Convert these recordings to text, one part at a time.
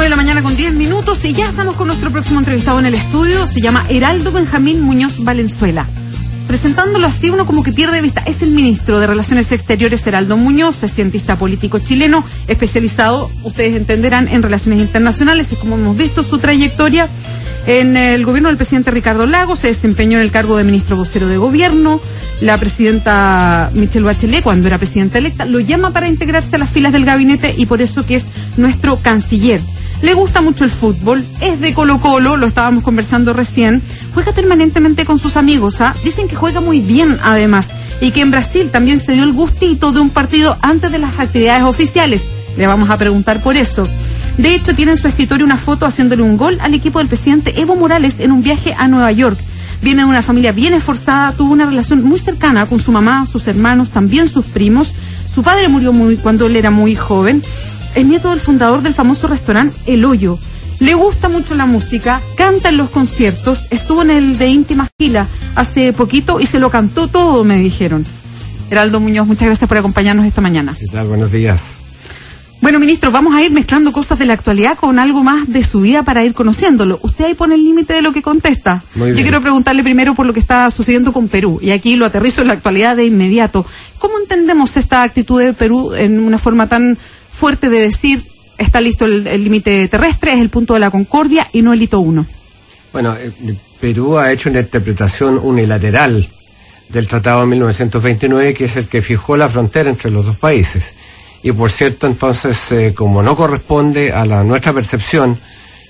9:10 y ya estamos con nuestro próximo entrevistado en el estudio. Se llama Heraldo Benjamín Muñoz Valenzuela. Presentándolo así, uno como que pierde de vista. Es el ministro de Relaciones Exteriores, Heraldo Muñoz, es cientista político chileno, especializado, ustedes entenderán, en relaciones internacionales. Es como hemos visto su trayectoria en el gobierno del presidente Ricardo Lagos. Se desempeñó en el cargo de ministro vocero de gobierno. La presidenta Michelle Bachelet, cuando era presidenta electa, lo llama para integrarse a las filas del gabinete y por eso que es nuestro canciller. Le gusta mucho el fútbol, es de Colo-Colo, lo estábamos conversando recién, juega permanentemente con sus amigos, dicen que juega muy bien además, y que en Brasil también se dio el gustito de un partido antes de las actividades oficiales. Le vamos a preguntar por eso. De hecho, tiene en su escritorio una foto haciéndole un gol al equipo del presidente Evo Morales en un viaje a Nueva York. Viene de una familia bien esforzada, tuvo una relación muy cercana con su mamá, sus hermanos, también sus primos. Su padre murió cuando él era muy joven. Es nieto del fundador del famoso restaurante El Hoyo. Le gusta mucho la música, canta en los conciertos, estuvo en el de Íntima Gila hace poquito y se lo cantó todo, me dijeron. Heraldo Muñoz, muchas gracias por acompañarnos esta mañana. ¿Qué tal? Buenos días. Bueno, ministro, vamos a ir mezclando cosas de la actualidad con algo más de su vida para ir conociéndolo. Usted ahí pone el límite de lo que contesta. Muy bien. Yo quiero preguntarle primero por lo que está sucediendo con Perú, y aquí lo aterrizo en la actualidad de inmediato. ¿Cómo entendemos esta actitud de Perú en una forma tan fuerte de decir, está listo el límite terrestre, es el punto de la concordia y no el hito 1? Bueno, Perú ha hecho una interpretación unilateral del Tratado de 1929, que es el que fijó la frontera entre los dos países. Y por cierto, entonces, como no corresponde a nuestra percepción,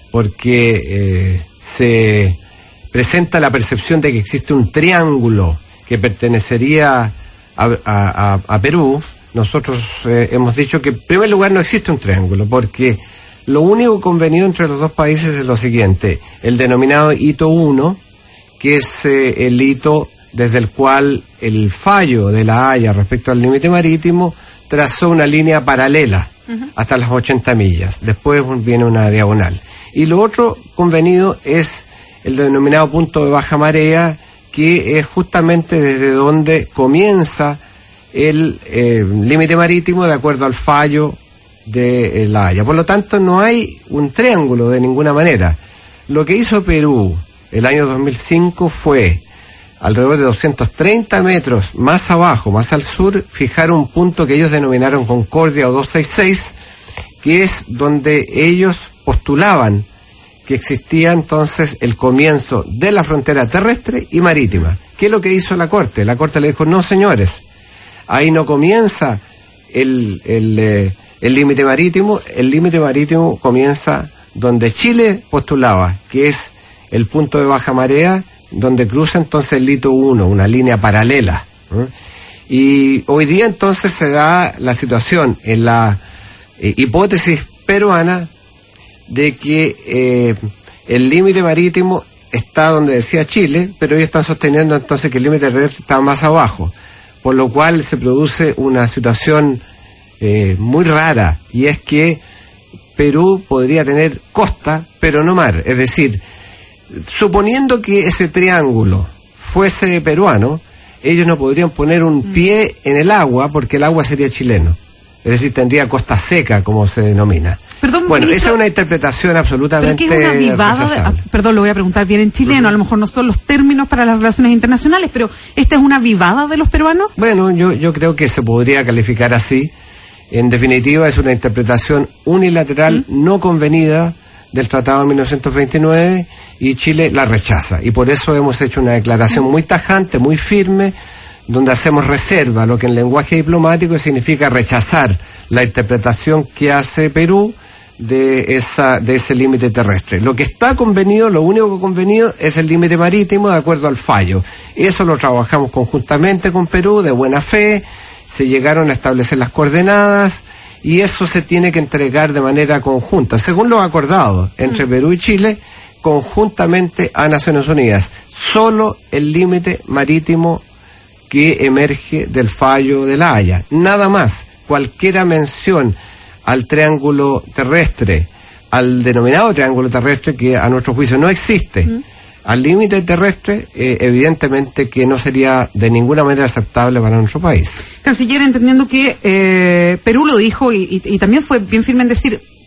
porque se presenta la percepción de que existe un triángulo que pertenecería a Perú, nosotros hemos dicho que en primer lugar no existe un triángulo, porque lo único convenido entre los dos países es lo siguiente: el denominado hito 1, que es el hito desde el cual el fallo de La Haya respecto al límite marítimo trazó una línea paralela hasta las 80 millas. Después viene una diagonal. Y lo otro convenido es el denominado punto de baja marea, que es justamente desde donde comienza el límite marítimo de acuerdo al fallo de La Haya. Por lo tanto, no hay un triángulo de ninguna manera. Lo que hizo Perú el año 2005 fue, alrededor de 230 metros más abajo, más al sur, fijar un punto que ellos denominaron Concordia o 266, que es donde ellos postulaban que existía entonces el comienzo de la frontera terrestre y marítima. ¿Qué es lo que hizo la Corte? La Corte le dijo, no señores, ahí no comienza el límite marítimo. El límite marítimo comienza donde Chile postulaba, que es el punto de baja marea, donde cruza entonces el hito 1, una línea paralela. Y hoy día entonces se da la situación en la hipótesis peruana de que el límite marítimo está donde decía Chile, pero ellos están sosteniendo entonces que el límite terrestre está más abajo, por lo cual se produce una situación muy rara, y es que Perú podría tener costa, pero no mar. Es decir, suponiendo que ese triángulo fuese peruano, ellos no podrían poner un pie en el agua porque el agua sería chileno. Es decir, tendría costa seca, como se denomina. Perdón, bueno, ministro, esa es una interpretación absolutamente ¿pero qué es una vivada perdón, lo voy a preguntar bien en chileno, a lo mejor no son los términos para las relaciones internacionales, pero ¿esta es una vivada de los peruanos? Bueno, yo creo que se podría calificar así. En definitiva, es una interpretación unilateral no convenida del Tratado de 1929, y Chile la rechaza. Y por eso hemos hecho una declaración muy tajante, muy firme, donde hacemos reserva, lo que en lenguaje diplomático significa rechazar la interpretación que hace Perú de ese límite terrestre. Lo que está convenido, lo único convenido es el límite marítimo de acuerdo al fallo. Eso lo trabajamos conjuntamente con Perú, de buena fe, se llegaron a establecer las coordenadas, y eso se tiene que entregar de manera conjunta, según lo acordado entre Perú y Chile, conjuntamente a Naciones Unidas. Solo el límite marítimo que emerge del fallo de La Haya, nada más. Cualquier mención al triángulo terrestre, al denominado triángulo terrestre, que a nuestro juicio no existe, al límite terrestre, evidentemente que no sería de ninguna manera aceptable para nuestro país. Canciller, entendiendo que Perú lo dijo y también fue bien firme en decir,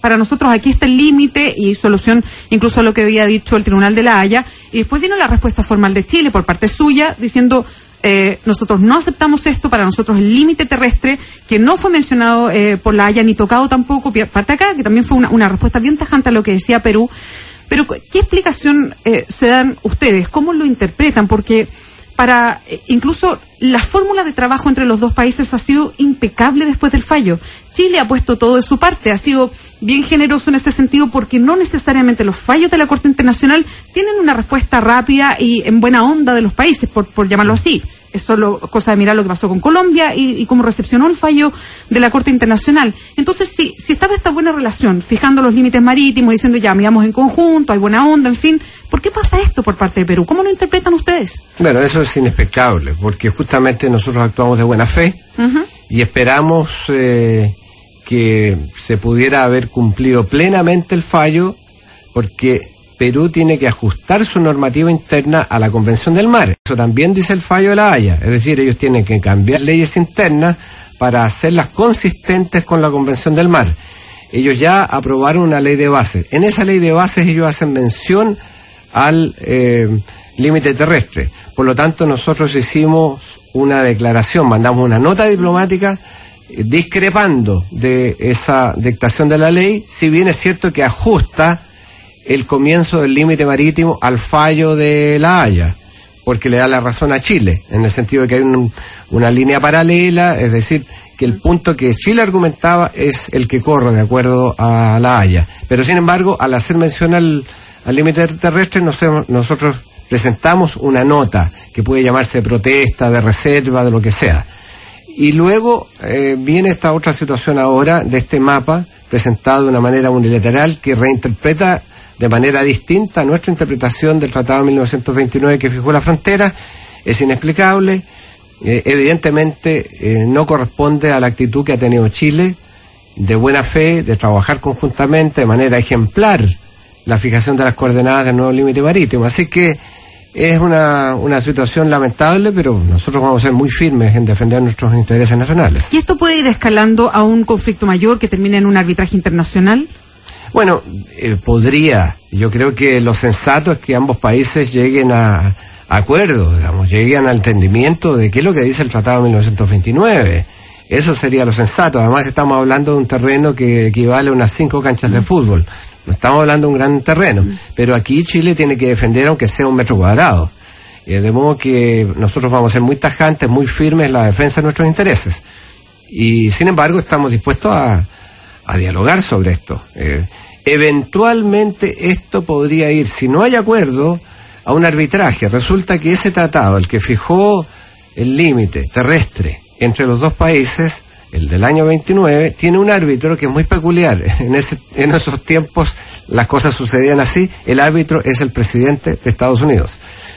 para nosotros aquí está el límite y solución incluso a lo que había dicho el Tribunal de La Haya, y después vino la respuesta formal de Chile por parte suya diciendo nosotros no aceptamos esto, para nosotros el límite terrestre, que no fue mencionado por La Haya ni tocado tampoco, parte acá, que también fue una respuesta bien tajante a lo que decía Perú. Pero ¿qué explicación se dan ustedes? ¿Cómo lo interpretan? Porque para incluso la fórmula de trabajo entre los dos países ha sido impecable después del fallo. Chile ha puesto todo de su parte, ha sido bien generoso en ese sentido, porque no necesariamente los fallos de la Corte Internacional tienen una respuesta rápida y en buena onda de los países, por llamarlo así. Es solo cosa de mirar lo que pasó con Colombia y cómo recepcionó el fallo de la Corte Internacional. Entonces, si estaba esta buena relación, fijando los límites marítimos, diciendo ya, miramos en conjunto, hay buena onda, en fin, ¿por qué pasa esto por parte de Perú? ¿Cómo lo interpretan ustedes? Bueno, eso es inexplicable, porque justamente nosotros actuamos de buena fe y esperamos que se pudiera haber cumplido plenamente el fallo, porque Perú tiene que ajustar su normativa interna a la Convención del Mar. Eso también dice el fallo de La Haya. Es decir, ellos tienen que cambiar leyes internas para hacerlas consistentes con la Convención del Mar. Ellos ya aprobaron una ley de bases. En esa ley de bases ellos hacen mención al límite terrestre. Por lo tanto, nosotros hicimos una declaración, mandamos una nota diplomática discrepando de esa dictación de la ley, si bien es cierto que ajusta el comienzo del límite marítimo al fallo de La Haya, porque le da la razón a Chile, en el sentido de que hay una línea paralela, es decir, que el punto que Chile argumentaba es el que corre de acuerdo a La Haya. Pero sin embargo, al hacer mención al límite terrestre, nosotros presentamos una nota que puede llamarse protesta, de reserva, de lo que sea. Y luego viene esta otra situación ahora de este mapa presentado de una manera unilateral que reinterpreta de manera distinta nuestra interpretación del Tratado de 1929 que fijó la frontera. Es inexplicable, evidentemente no corresponde a la actitud que ha tenido Chile de buena fe, de trabajar conjuntamente de manera ejemplar la fijación de las coordenadas del nuevo límite marítimo. Así que es una situación lamentable, pero nosotros vamos a ser muy firmes en defender nuestros intereses nacionales. ¿Y esto puede ir escalando a un conflicto mayor que termine en un arbitraje internacional? Bueno, podría. Yo creo que lo sensato es que ambos países lleguen a acuerdos, digamos, lleguen al entendimiento de qué es lo que dice el Tratado de 1929. Eso sería lo sensato. Además, estamos hablando de un terreno que equivale a unas 5 canchas de fútbol. No estamos hablando de un gran terreno. Pero aquí Chile tiene que defender aunque sea 1 metro cuadrado. De modo que nosotros vamos a ser muy tajantes, muy firmes en la defensa de nuestros intereses. Y sin embargo, estamos dispuestos a dialogar sobre esto. Eventualmente esto podría ir, si no hay acuerdo, a un arbitraje. Resulta que ese tratado, el que fijó el límite terrestre entre los dos países, el del año 29, tiene un árbitro que es muy peculiar. En esos tiempos las cosas sucedían así. El árbitro es el presidente de Estados Unidos.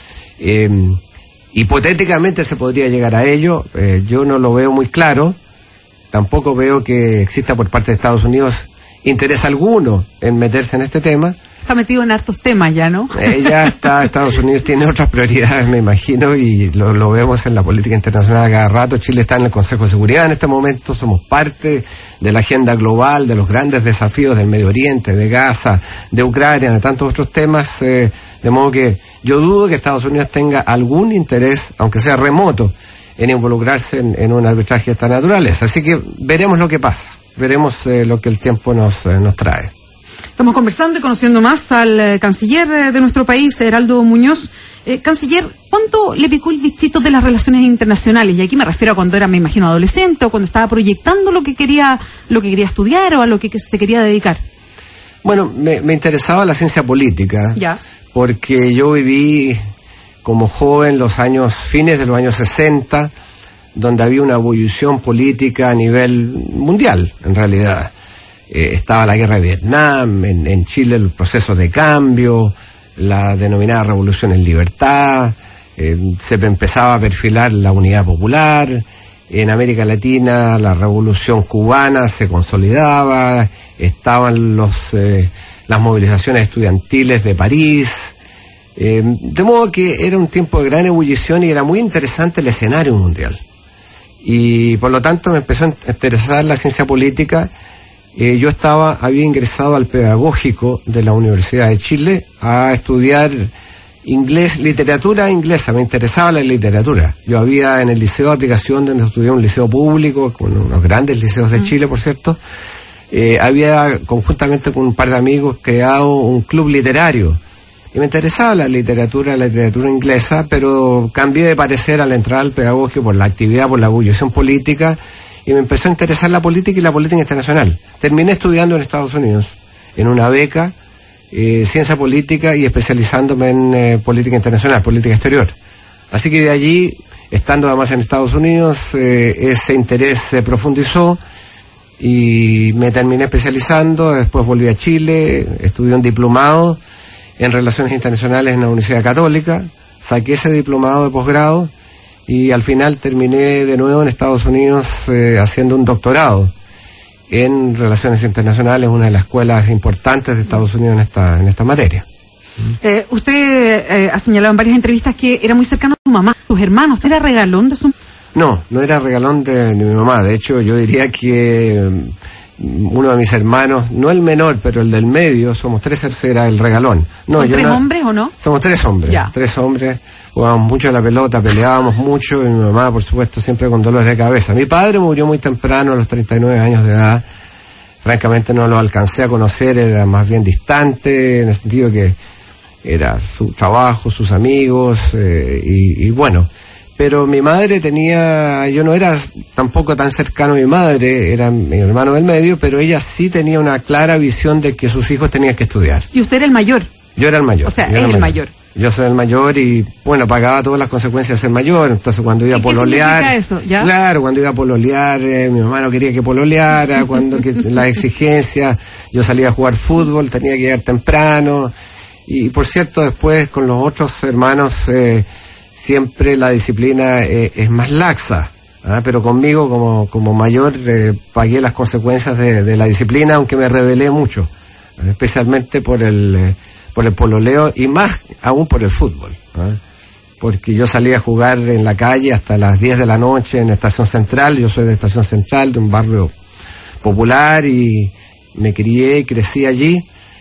Hipotéticamente se podría llegar a ello. Yo no lo veo muy claro. Tampoco veo que exista por parte de Estados Unidos interés alguno en meterse en este tema. Está metido en hartos temas ya, ¿no? Ya está, Estados Unidos tiene otras prioridades, me imagino, y lo vemos en la política internacional a cada rato. Chile está en el Consejo de Seguridad en este momento, somos parte de la agenda global, de los grandes desafíos del Medio Oriente, de Gaza, de Ucrania, de tantos otros temas, de modo que yo dudo que Estados Unidos tenga algún interés, aunque sea remoto, en involucrarse en un arbitraje de esta naturaleza. Así que veremos lo que pasa, veremos lo que el tiempo nos trae. Estamos conversando y conociendo más al canciller de nuestro país, Heraldo Muñoz. Canciller, ¿cuánto le picó el bichito de las relaciones internacionales? Y aquí me refiero a cuando era, me imagino, adolescente o cuando estaba proyectando lo que quería estudiar o a lo que se quería dedicar. Bueno, me interesaba la ciencia política. Ya. Porque yo viví como joven fines de los años 60, donde había una ebullición política a nivel mundial, en realidad. Estaba la guerra de Vietnam, en Chile el proceso de cambio, la denominada Revolución en Libertad, se empezaba a perfilar la unidad popular, en América Latina la Revolución cubana se consolidaba, estaban las movilizaciones estudiantiles de París, de modo que era un tiempo de gran ebullición y era muy interesante el escenario mundial. Y por lo tanto me empezó a interesar la ciencia política. yo había ingresado al pedagógico de la Universidad de Chile a estudiar inglés, literatura inglesa, me interesaba la literatura. Yo había en el liceo de aplicación, donde estudié un liceo público, con unos grandes liceos de Chile, por cierto, había conjuntamente con un par de amigos creado un club literario. Y me interesaba la literatura inglesa, pero cambié de parecer al entrar al pedagógico por la actividad, por la ebullición política, y me empezó a interesar la política y la política internacional. Terminé estudiando en Estados Unidos, en una beca, ciencia política y especializándome en política internacional, política exterior. Así que de allí, estando además en Estados Unidos, ese interés se profundizó y me terminé especializando. Después volví a Chile, estudié un diplomado en Relaciones Internacionales en la Universidad Católica, saqué ese diplomado de posgrado y al final terminé de nuevo en Estados Unidos haciendo un doctorado en Relaciones Internacionales, una de las escuelas importantes de Estados Unidos en esta materia. Usted ha señalado en varias entrevistas que era muy cercano a su mamá, sus hermanos. ¿Era regalón de su...? No era regalón de mi mamá. De hecho, yo diría que uno de mis hermanos, no el menor, pero el del medio, somos tres, era el regalón. ¿Son tres hombres o no? Somos tres hombres. Ya. Tres hombres. Jugábamos mucho a la pelota, peleábamos mucho, y mi mamá, por supuesto, siempre con dolores de cabeza. Mi padre murió muy temprano, a los 39 años de edad. Francamente no lo alcancé a conocer, era más bien distante, en el sentido que era su trabajo, sus amigos, y bueno. Pero mi madre yo no era tampoco tan cercano a mi madre, era mi hermano del medio, pero ella sí tenía una clara visión de que sus hijos tenían que estudiar. ¿Y usted era el mayor? Yo era el mayor. O sea, es el mayor. Yo soy el mayor y, bueno, pagaba todas las consecuencias de ser mayor. Entonces, cuando iba a pololear... ¿Qué significa eso? ¿Ya? Claro, cuando iba a pololear, mi mamá no quería que pololeara, las exigencias, yo salía a jugar fútbol, tenía que llegar temprano. Y, por cierto, después, con los otros hermanos, siempre la disciplina es más laxa. Pero conmigo, como mayor, pagué las consecuencias de la disciplina, aunque me rebelé mucho, especialmente por el pololeo y más aún por el fútbol, porque yo salía a jugar en la calle hasta las 10 de la noche en Estación Central. Yo soy de Estación Central, de un barrio popular, y me crié y crecí allí,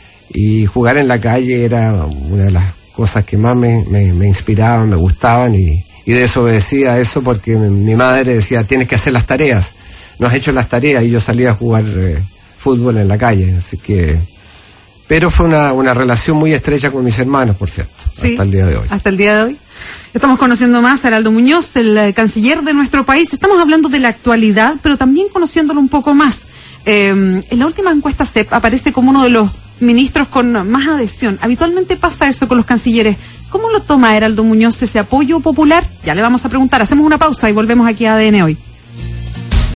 y jugar en la calle era una de las cosas que más me inspiraban, me gustaban, y desobedecía eso porque mi madre decía: tienes que hacer las tareas, no has hecho las tareas, y yo salía a jugar fútbol en la calle, así que... Pero fue una relación muy estrecha con mis hermanos, por cierto, sí, hasta el día de hoy. Hasta el día de hoy. Estamos conociendo más a Heraldo Muñoz, el canciller de nuestro país. Estamos hablando de la actualidad, pero también conociéndolo un poco más. En la última encuesta CEP aparece como uno de los ministros con más adhesión. Habitualmente pasa eso con los cancilleres. ¿Cómo lo toma Heraldo Muñoz ese apoyo popular? Ya le vamos a preguntar. Hacemos una pausa y volvemos aquí a ADN Hoy.